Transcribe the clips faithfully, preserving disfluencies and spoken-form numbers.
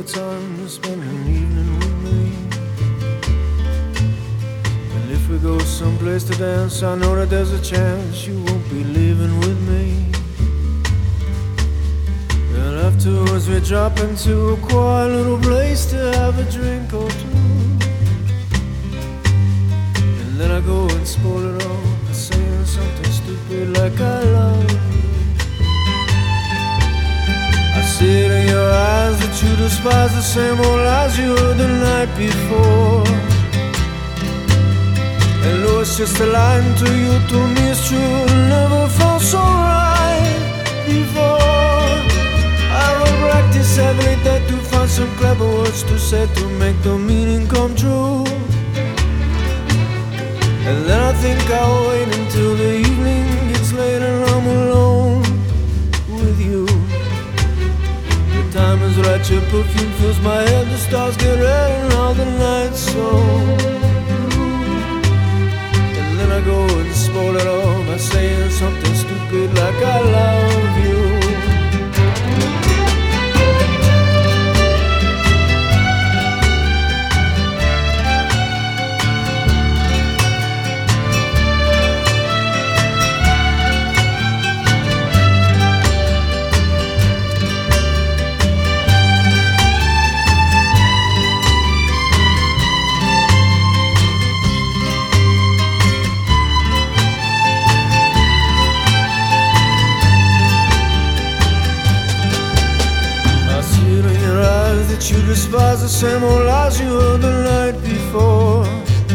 time to spend an evening with me. And if we go someplace to dance, I know that there's a chance you won't be leaving with me. And afterwards we drop into a quiet little place to have a drink or two. And then I go and spoil it all by saying something stupid like I love you. I see it in your eyes that you despise the same old lies you heard the night before. And though it's just a line to you, to me it's true. It never felt so right before. I will practice every day to find some clever words to say to make the meaning come true. And then I think I'll wait until the evening gets late and I'm alone with you. The time is right, your perfume fills my head, the stars get red and all the nights so blue. And then I go and spoil it all by saying something stupid like I love you. You despise the same old lies you heard the night before.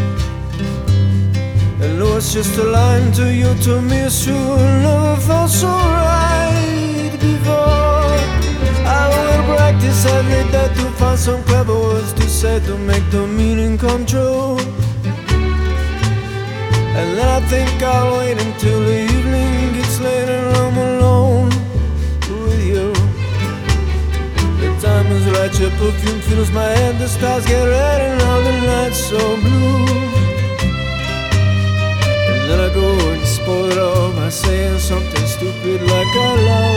And though it's just a line to you, to me it's true. It never felt so right before. I will practice every day to find some clever words to say to make the meaning come true. And then I think I'll wait until the evening gets late and I'm alone with you. Time is right, your perfume fills my head, the stars get red and all the nights so blue. And then I go and spoil it all by saying something stupid like I love